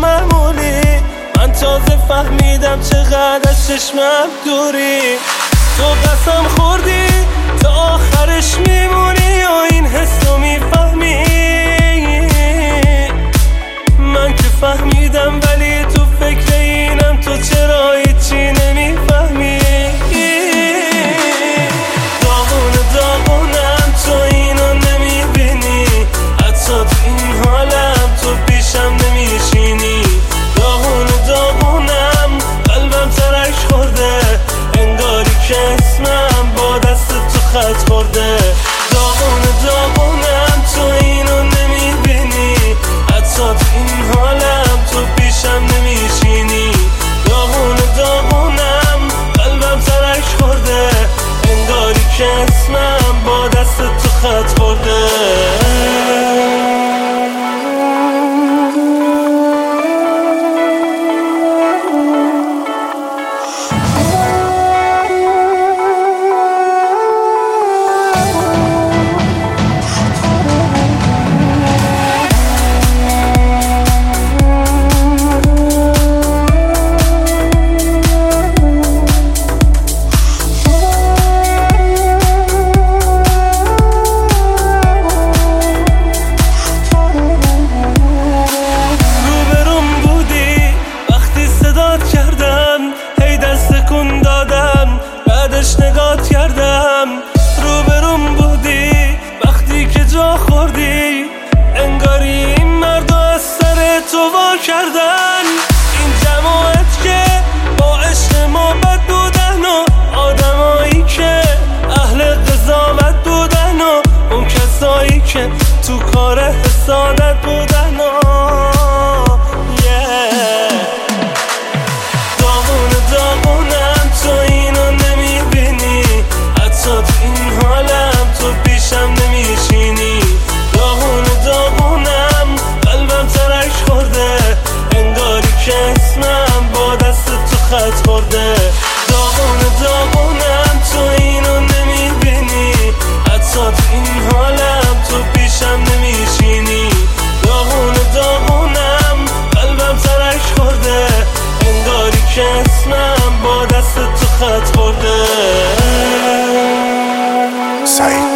معمولی. من تازه فهمیدم چقدر از چشمم دوری. تو قسم خوردی تا آخرش میمونی و این حسو میفهمی. من که فهمیدم ولی تو فکر اینم، تو چرا هیچی نمیفهمی. داغونم تو اینو نمیبینی، حتی تو این حالم تو پیشم نمیشینی. داغونم قلبم ترک خورده، انگاری که اسمم با دست تو خط خورده. داغونم تو اینو نمیبینی، حتی تو این حالم تو پیشم نمیشینی. داغونم قلبم ترک خورده، انگاری که اسمم با دست تو خط خورده. نگات کردم، روبروم بودی وقتی که جا خوردی، انگاری این مردو از سر تو وا کردن. این جماعت که با عشق ما بد بودن و آدمایی که اهل قضاوت بودن و اون کسایی که تو کار حسادت بودن و داغونم تو اینو نمیبینی، حتی تو این حالم تو پیشم نمیشینی. داغونم قلبم ترک خورده، انگاری که اسمم با دست تو خط خورده. داغونم تو اینو نمیبینی، حتی تو این حالم تو پیشم نمیشینی. داغونم قلبم ترک خورده، انگاری که اسمم با دست تو خط خورده.